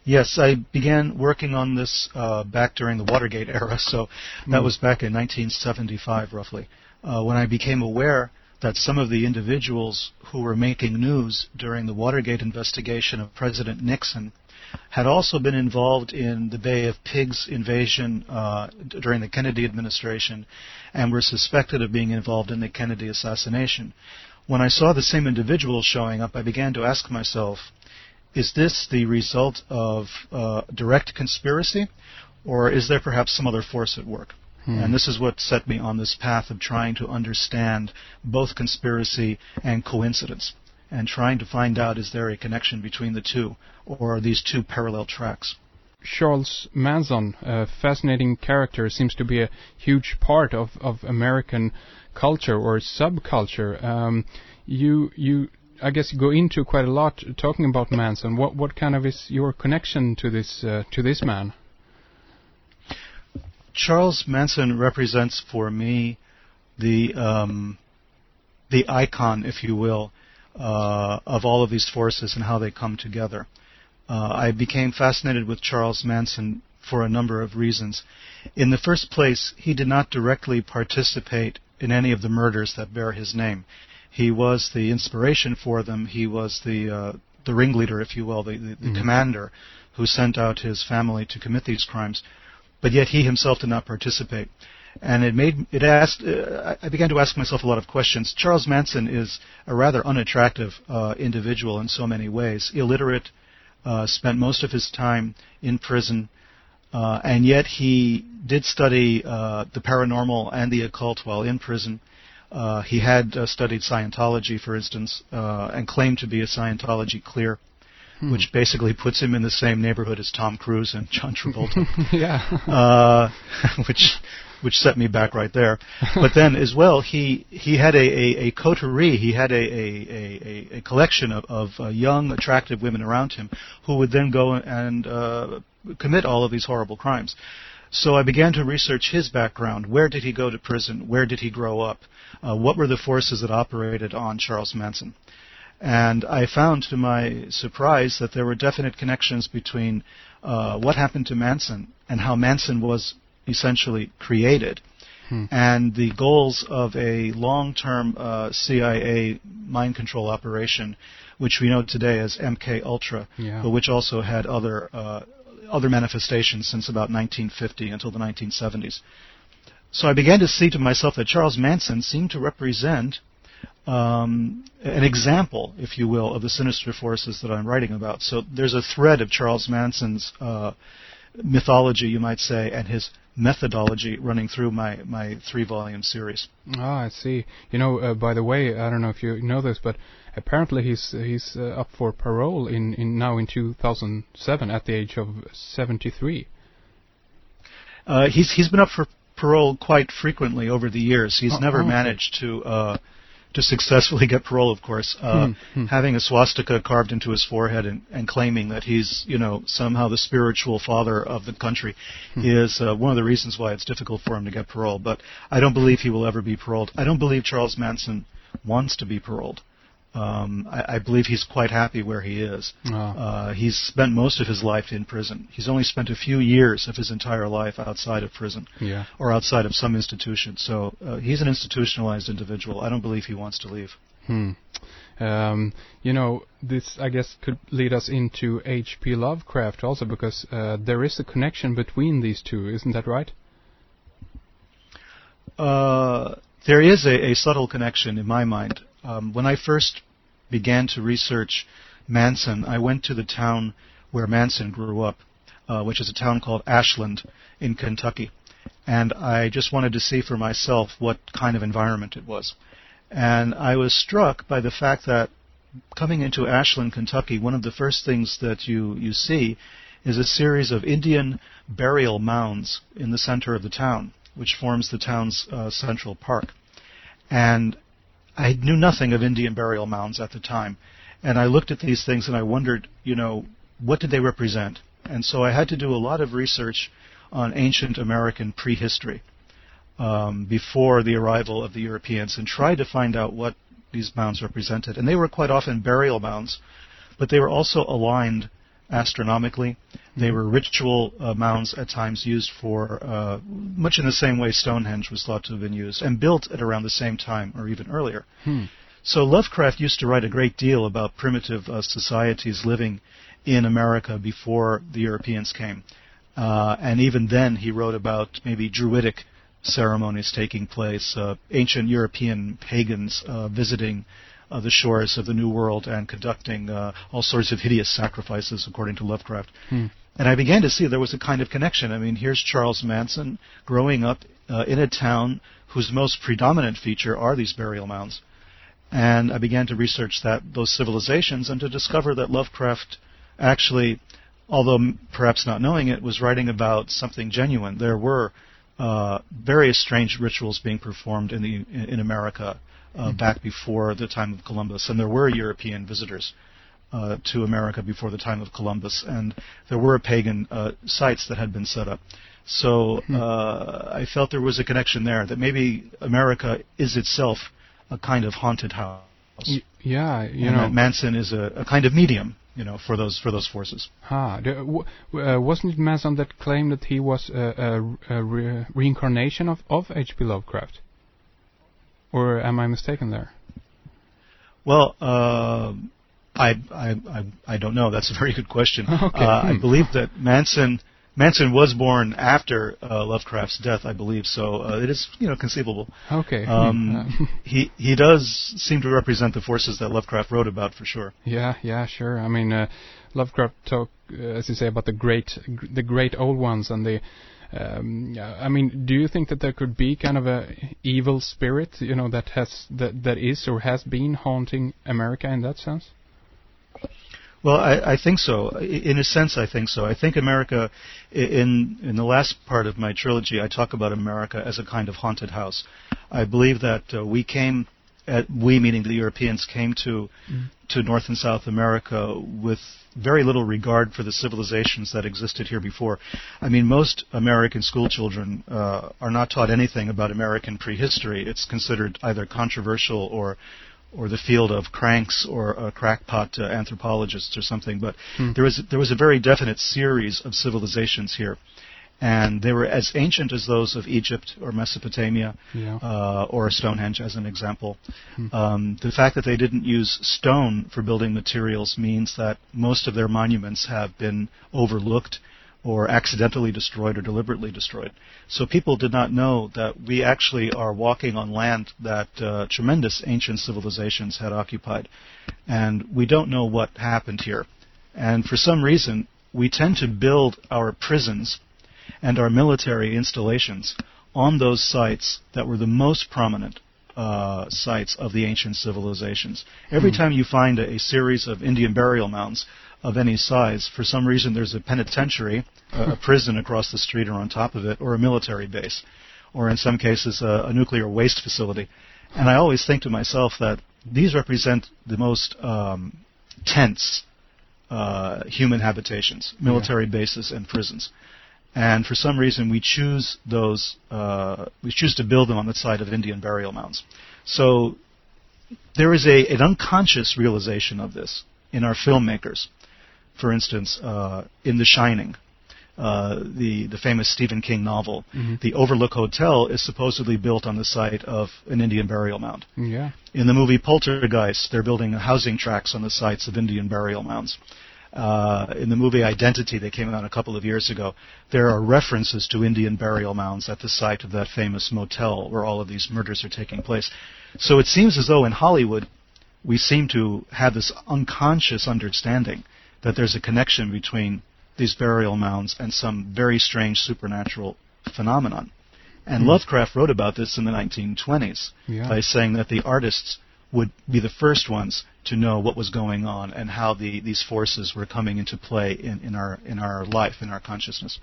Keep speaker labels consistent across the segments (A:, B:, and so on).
A: Yes, I began working on this back during the Watergate era, so that was back in 1975, roughly, when I became aware that some of the individuals who were making news during the Watergate investigation of President Nixon had also been involved in the Bay of Pigs invasion during the Kennedy administration and were suspected of being involved in the Kennedy assassination. When I saw the same individuals showing up, I began to ask myself, is this the result of direct conspiracy, or is there perhaps some other force at work? And this is what set me on this path of trying to understand both conspiracy and coincidence, and trying to find out, is there a connection between the two, or are these two parallel tracks?
B: Charles Manson, a fascinating character, seems to be a huge part of American culture or subculture. You I guess you go into quite a lot talking about Manson. What kind of is your connection to this man?
A: Charles Manson represents for me the icon, if you will, of all of these forces and how they come together. I became fascinated with Charles Manson for a number of reasons. In the first place, he did not directly participate in any of the murders that bear his name. He was the inspiration for them. He was the ringleader, if you will, the commander who sent out his family to commit these crimes. But yet he himself did not participate. And I began to ask myself a lot of questions. Charles Manson is a rather unattractive individual in so many ways. Illiterate, spent most of his time in prison, and yet he did study the paranormal and the occult while in prison. He had studied Scientology, for instance, and claimed to be a Scientology clear, which basically puts him in the same neighborhood as Tom Cruise and John Travolta.
B: Yeah.
A: Which set me back right there. But then, as well, he had a coterie. He had a collection of young, attractive women around him who would then go and commit all of these horrible crimes. So I began to research his background. Where did he go to prison? Where did he grow up? What were the forces that operated on Charles Manson? And I found, to my surprise, that there were definite connections between what happened to Manson and how Manson was essentially created, and the goals of a long-term CIA mind control operation, which we know today as MK Ultra, but which also had other manifestations since about 1950 until the 1970s. So I began to see to myself that Charles Manson seemed to represent an example, if you will, of the sinister forces that I'm writing about. So there's a thread of Charles Manson's mythology, you might say, and his methodology running through my 3-volume series.
B: Ah, I see. By the way, I don't know if you know this, but apparently he's up for parole now in 2007 at the age of 73.
A: He's been up for parole quite frequently over the years. He's never managed to successfully get parole, of course. Having a swastika carved into his forehead and claiming that he's, somehow the spiritual father of the country is one of the reasons why it's difficult for him to get parole. But I don't believe he will ever be paroled. I don't believe Charles Manson wants to be paroled. I believe he's quite happy where he is. He's spent most of his life in prison. He's only spent a few years of his entire life outside of prison or outside of some institution. So he's an institutionalized individual. I don't believe he wants to leave.
B: This, I guess, could lead us into H.P. Lovecraft also, because there is a connection between these two. Isn't that right?
A: There is a subtle connection in my mind. When I first began to research Manson, I went to the town where Manson grew up, which is a town called Ashland in Kentucky. And I just wanted to see for myself what kind of environment it was. And I was struck by the fact that coming into Ashland, Kentucky, one of the first things that you see is a series of Indian burial mounds in the center of the town, which forms the town's central park. And I knew nothing of Indian burial mounds at the time. And I looked at these things and I wondered, what did they represent? And so I had to do a lot of research on ancient American prehistory before the arrival of the Europeans and tried to find out what these mounds represented. And they were quite often burial mounds, but they were also aligned astronomically. They were ritual mounds at times used for, much in the same way Stonehenge was thought to have been used, and built at around the same time or even earlier. So Lovecraft used to write a great deal about primitive societies living in America before the Europeans came. And even then he wrote about maybe Druidic ceremonies taking place, ancient European pagans visiting the shores of the New World and conducting all sorts of hideous sacrifices, according to Lovecraft. And I began to see there was a kind of connection. I mean, here's Charles Manson growing up in a town whose most predominant feature are these burial mounds. And I began to research those civilizations and to discover that Lovecraft actually, although perhaps not knowing it, was writing about something genuine. There were various strange rituals being performed in America back before the time of Columbus, and there were European visitors to America before the time of Columbus, and there were pagan sites that had been set up. So I felt there was a connection there, that maybe America is itself a kind of haunted house.
B: Yeah,
A: that Manson is a kind of medium, for those forces.
B: Wasn't it Manson that claimed that he was a reincarnation of H.P. Lovecraft? Or am I mistaken there?
A: Well, I don't know. That's a very good question.
B: Okay.
A: I believe that Manson was born after Lovecraft's death, I believe, so it is, conceivable.
B: Okay.
A: He does seem to represent the forces that Lovecraft wrote about, for sure.
B: Yeah, sure. I mean, Lovecraft talked, as you say, about the great old ones, and the. I mean, do you think that there could be kind of a evil spirit, that is or has been haunting America in that sense?
A: Well, I think so. In a sense, I think so. I think America, in the last part of my trilogy, I talk about America as a kind of haunted house. I believe that we meaning the Europeans, came to North and South America with very little regard for the civilizations that existed here before. I mean, most American school children are not taught anything about American prehistory. It's considered either controversial or the field of cranks or crackpot anthropologists or something. But there was a very definite series of civilizations here. And they were as ancient as those of Egypt or Mesopotamia, or Stonehenge as an example. The fact that they didn't use stone for building materials means that most of their monuments have been overlooked or accidentally destroyed or deliberately destroyed. So people did not know that we actually are walking on land that tremendous ancient civilizations had occupied. And we don't know what happened here. And for some reason, we tend to build our prisons and our military installations on those sites that were the most prominent sites of the ancient civilizations. Every time you find a series of Indian burial mounds of any size, for some reason there's a penitentiary, a prison across the street or on top of it, or a military base, or in some cases a nuclear waste facility. And I always think to myself that these represent the most tense human habitations, military bases and prisons. And for some reason, we choose to build them on the site of Indian burial mounds. So there is an unconscious realization of this in our filmmakers. For instance, in The Shining, the famous Stephen King novel, the Overlook Hotel is supposedly built on the site of an Indian burial mound.
B: Yeah.
A: In the movie Poltergeist, they're building housing tracts on the sites of Indian burial mounds. In the movie Identity that came out a couple of years ago, there are references to Indian burial mounds at the site of that famous motel where all of these murders are taking place. So it seems as though in Hollywood we seem to have this unconscious understanding that there's a connection between these burial mounds and some very strange supernatural phenomenon. And Lovecraft wrote about this in the 1920s by saying that the artists would be the first ones to know what was going on and how these forces were coming into play in our life, in our consciousness.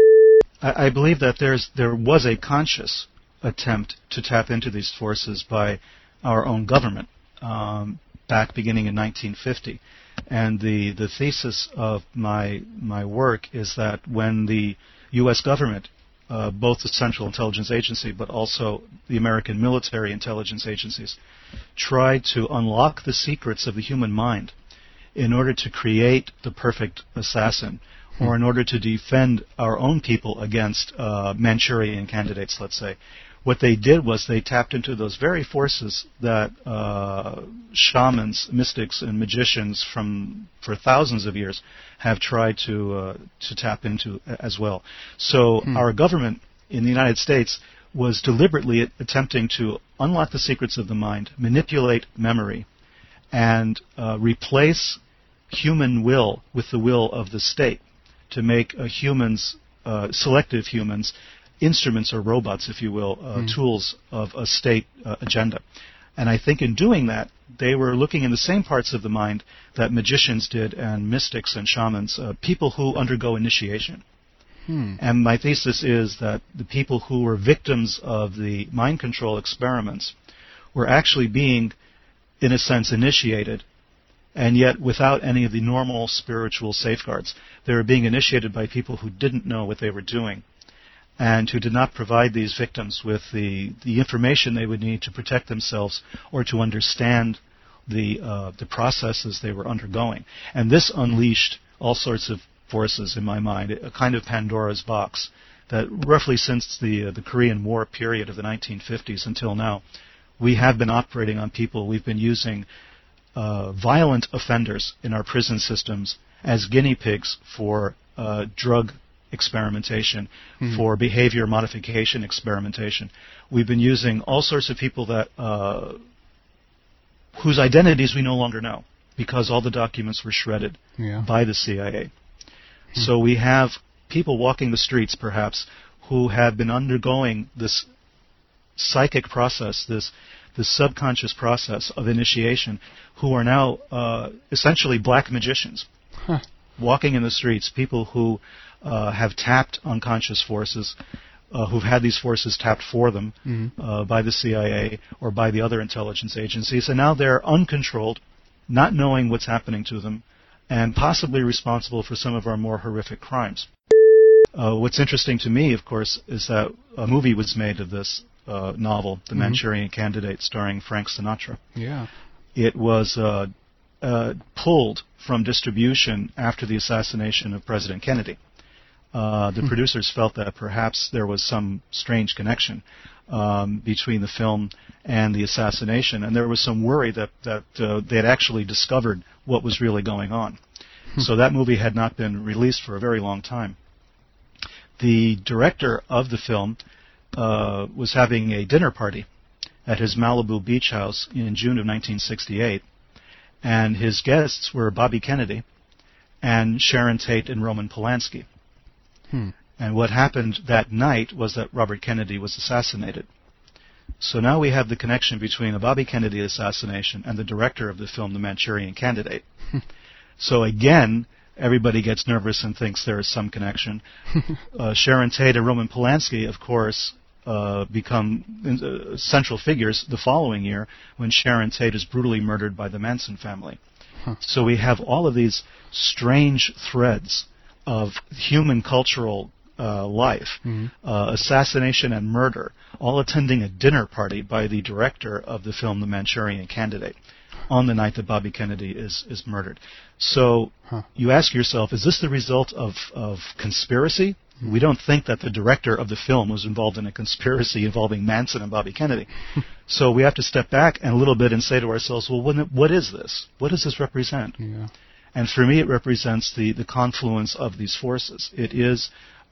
A: I believe that there was a conscious attempt to tap into these forces by our own government back beginning in 1950. And the thesis of my work is that when the U.S. government, both the Central Intelligence Agency but also the American military intelligence agencies, tried to unlock the secrets of the human mind, in order to create the perfect assassin, or in order to defend our own people against Manchurian candidates, let's say. What they did was they tapped into those very forces that shamans, mystics, and magicians for thousands of years have tried to tap into as well. So our government in the United States was deliberately attempting to unlock the secrets of the mind, manipulate memory, and replace human will with the will of the state to make humans, selective humans, instruments or robots, if you will, tools of a state agenda. And I think in doing that, they were looking in the same parts of the mind that magicians did and mystics and shamans, people who undergo initiation. And my thesis is that the people who were victims of the mind control experiments were actually being, in a sense, initiated, and yet without any of the normal spiritual safeguards. They were being initiated by people who didn't know what they were doing, and who did not provide these victims with the information they would need to protect themselves or to understand the processes they were undergoing. And this unleashed all sorts of forces in my mind, a kind of Pandora's box that roughly since the Korean War period of the 1950s until now, we have been operating on people. We've been using violent offenders in our prison systems as guinea pigs for drug experimentation, for behavior modification experimentation. We've been using all sorts of people that whose identities we no longer know because all the documents were shredded by the CIA. So we have people walking the streets, perhaps, who have been undergoing this psychic process, this subconscious process of initiation, who are now essentially black magicians, walking in the streets, people who have tapped unconscious forces, who've had these forces tapped for them by the CIA or by the other intelligence agencies, and now they're uncontrolled, not knowing what's happening to them, and possibly responsible for some of our more horrific crimes. What's interesting to me, of course, is that a movie was made of this novel, The Manchurian Candidate, starring Frank Sinatra.
B: Yeah.
A: It was pulled from distribution after the assassination of President Kennedy. The producers felt that perhaps there was some strange connection between the film and the assassination, and there was some worry that they had actually discovered what was really going on. So that movie had not been released for a very long time. The director of the film was having a dinner party at his Malibu beach house in June of 1968, and his guests were Bobby Kennedy and Sharon Tate and Roman Polanski. And what happened that night was that Robert Kennedy was assassinated. So now we have the connection between the Bobby Kennedy assassination and the director of the film, The Manchurian Candidate. So again, everybody gets nervous and thinks there is some connection. Sharon Tate and Roman Polanski, of course, become central figures the following year when Sharon Tate is brutally murdered by the Manson family. So we have all of these strange threads of human cultural life, assassination and murder, all attending a dinner party by the director of the film The Manchurian Candidate on the night that Bobby Kennedy is murdered. So you ask yourself, is this the result of conspiracy? We don't think that the director of the film was involved in a conspiracy involving Manson and Bobby Kennedy. So we have to step back and a little bit and say to ourselves, well, what is this? What does this represent?
B: Yeah.
A: And for me, it represents the confluence of these forces. It is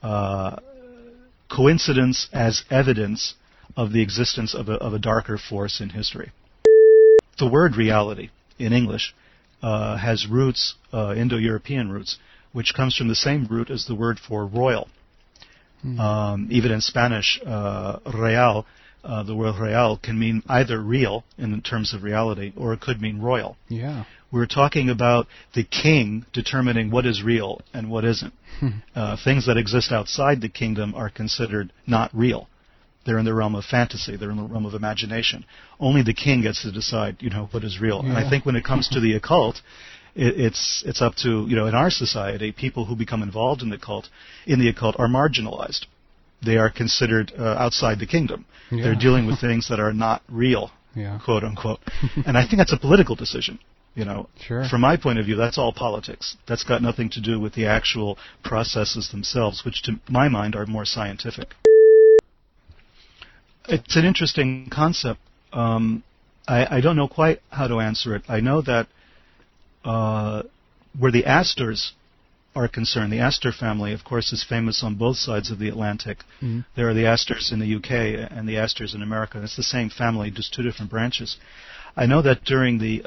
A: coincidence as evidence of the existence of a darker force in history. The word reality in English has roots, Indo-European roots, which comes from the same root as the word for royal. Even in Spanish, real, the word real can mean either real in terms of reality, or it could mean royal.
B: Yeah.
A: We're talking about the king determining what is real and what isn't. Things that exist outside the kingdom are considered not real. They're in the realm of fantasy. They're in the realm of imagination. Only the king gets to decide, what is real. Yeah. And I think when it comes to the occult, it's up to, in our society, people who become involved in the occult are marginalized. They are considered outside the kingdom. Yeah. They're dealing with things that are not real, quote unquote. And I think that's a political decision.
B: Sure.
A: From my point of view, that's all politics. That's got nothing to do with the actual processes themselves, which to my mind are more scientific. It's an interesting concept. I don't know quite how to answer it. I know that where the Astors are concerned, the Astor family, of course, is famous on both sides of the Atlantic. Mm-hmm. There are the Astors in the UK and the Astors in America. It's the same family, just two different branches. I know that during the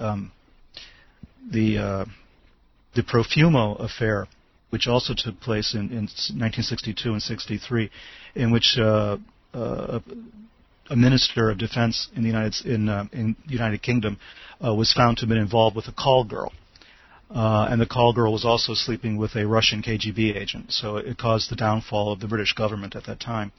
A: Profumo affair, which also took place in 1962 and 63, in which a minister of defense in the United Kingdom was found to have been involved with a call girl. And the call girl was also sleeping with a Russian KGB agent, so it caused the downfall of the British government at that time.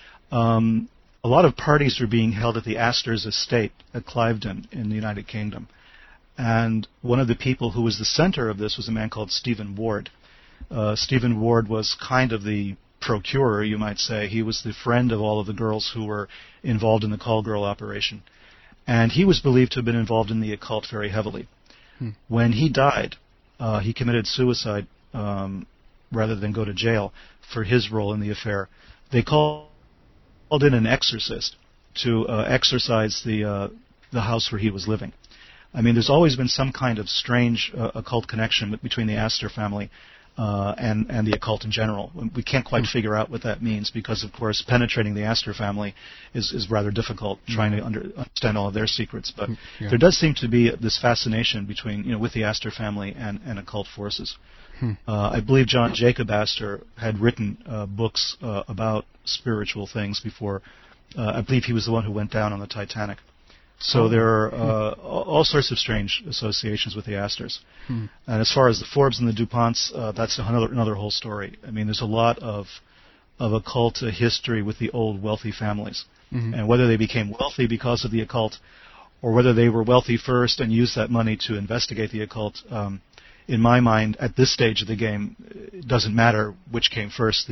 A: A lot of parties were being held at the Astor's estate at Cliveden in the United Kingdom. And one of the people who was the center of this was a man called Stephen Ward. Stephen Ward was kind of the procurer, you might say. He was the friend of all of the girls who were involved in the call girl operation. And he was believed to have been involved in the occult very heavily. When he died, he committed suicide rather than go to jail for his role in the affair. They called in an exorcist to exorcise the house where he was living. I mean, there's always been some kind of strange occult connection between the Astor family and the occult in general. We can't quite figure out what that means because, of course, penetrating the Astor family is rather difficult, trying to understand all of their secrets. But there does seem to be this fascination between, with the Astor family and occult forces. I believe John Jacob Astor had written books about spiritual things before. I believe he was the one who went down on the Titanic. So there are all sorts of strange associations with the Astors. And as far as the Forbes and the DuPonts, that's another whole story. I mean, there's a lot of occult history with the old wealthy families. And whether they became wealthy because of the occult or whether they were wealthy first and used that money to investigate the occult, in my mind, at this stage of the game, it doesn't matter which came first,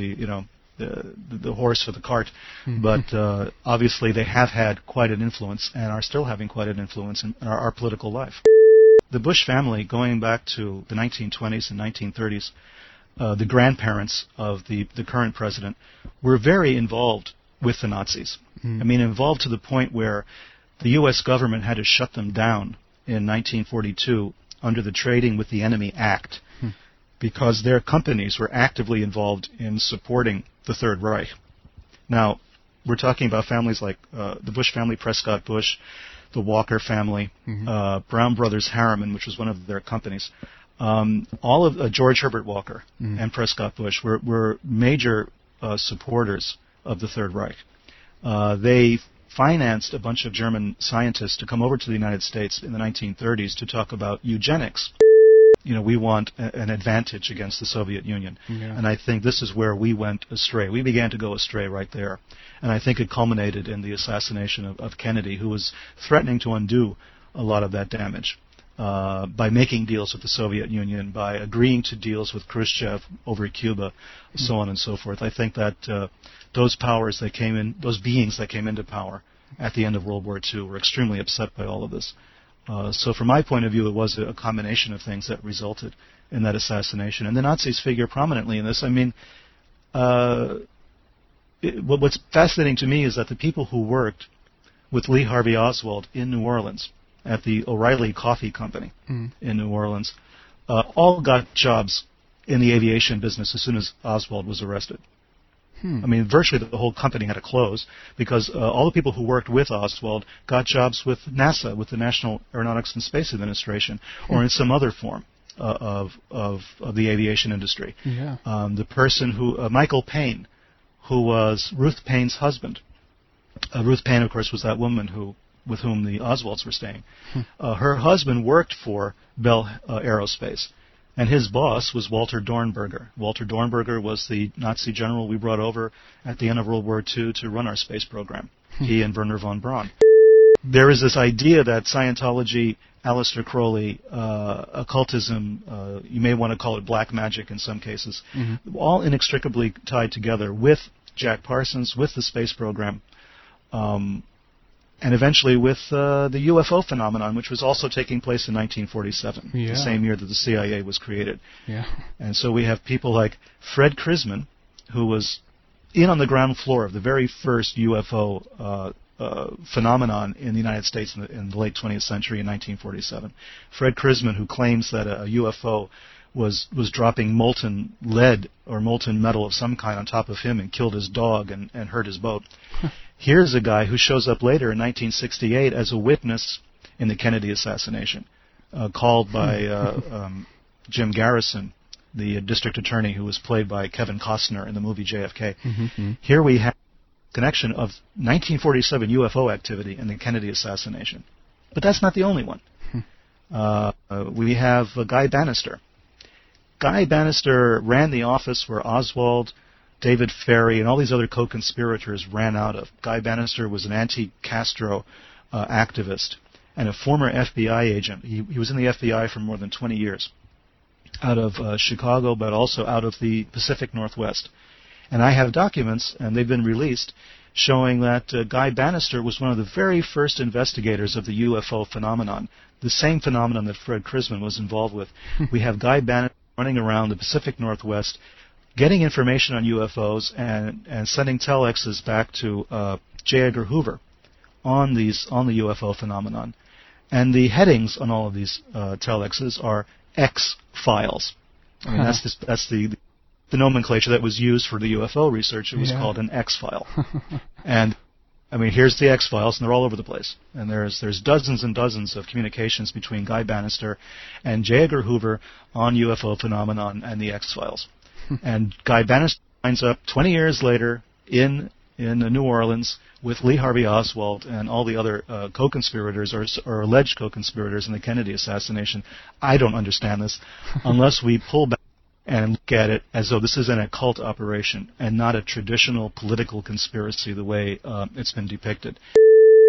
A: the horse or the cart, but obviously they have had quite an influence and are still having quite an influence in our political life. The Bush family, going back to the 1920s and 1930s, the grandparents of the current president were very involved with the Nazis. I mean, involved to the point where the U.S. government had to shut them down in 1942 under the Trading with the Enemy Act because their companies were actively involved in supporting the Third Reich. Now, we're talking about families like the Bush family, Prescott Bush, the Walker family, Brown Brothers Harriman, which was one of their companies. All of George Herbert Walker and Prescott Bush were major supporters of the Third Reich. They financed a bunch of German scientists to come over to the United States in the 1930s to talk about eugenics. We want an advantage against the Soviet Union. And I think this is where we went astray. We began to go astray right there. And I think it culminated in the assassination of Kennedy, who was threatening to undo a lot of that damage by making deals with the Soviet Union, by agreeing to deals with Khrushchev over Cuba, so on and so forth. I think that those powers that came in, those beings that came into power at the end of World War II were extremely upset by all of this. So from my point of view, it was a combination of things that resulted in that assassination. And the Nazis figure prominently in this. I mean, what's fascinating to me is that the people who worked with Lee Harvey Oswald in New Orleans at the O'Reilly Coffee Company in New Orleans all got jobs in the aviation business as soon as Oswald was arrested. I mean, virtually the whole company had to close because all the people who worked with Oswald got jobs with NASA, with the National Aeronautics and Space Administration, or in some other form of the aviation industry. The person who, Michael Payne, who was Ruth Payne's husband. Ruth Payne, of course, was that woman with whom the Oswalds were staying. Her husband worked for Bell Aerospace. And his boss was Walter Dornberger. Walter Dornberger was the Nazi general we brought over at the end of World War II to run our space program, he and Wernher von Braun. There is this idea that Scientology, Aleister Crowley, occultism, you may want to call it black magic in some cases, all inextricably tied together with Jack Parsons, with the space program, and eventually with the UFO phenomenon, which was also taking place in 1947, the same year that the CIA was created.
B: Yeah.
A: And so we have people like Fred Krisman, who was in on the ground floor of the very first UFO phenomenon in the United States in the late 20th century in 1947. Fred Krisman, who claims that a UFO was dropping molten lead or molten metal of some kind on top of him and killed his dog and hurt his boat. Here's a guy who shows up later in 1968 as a witness in the Kennedy assassination, called by Jim Garrison, the district attorney who was played by Kevin Costner in the movie JFK.
B: Mm-hmm.
A: Here we have a connection of 1947 UFO activity and the Kennedy assassination. But that's not the only one. We have Guy Bannister. Guy Bannister ran the office where Oswald, David Ferrie, and all these other co-conspirators ran out of. Guy Bannister was an anti-Castro activist and a former FBI agent. He was in the FBI for more than 20 years, out of Chicago, but also out of the Pacific Northwest. And I have documents, and they've been released, showing that Guy Bannister was one of the very first investigators of the UFO phenomenon, the same phenomenon that Fred Krisman was involved with. We have Guy Bannister running around the Pacific Northwest, getting information on UFOs and sending telexes back to J. Edgar Hoover on the UFO phenomenon. And the headings on all of these telexes are X-Files. I mean, that's the nomenclature that was used for the UFO research. It was called an X-File. And I mean, here's the X-Files, and they're all over the place. And there's dozens and dozens of communications between Guy Bannister and J. Edgar Hoover on UFO phenomenon and the X-Files. And Guy Bannister winds up 20 years later in New Orleans with Lee Harvey Oswald and all the other co-conspirators or alleged co-conspirators in the Kennedy assassination. I don't understand this unless we pull back and look at it as though this is an occult operation and not a traditional political conspiracy the way it's been depicted.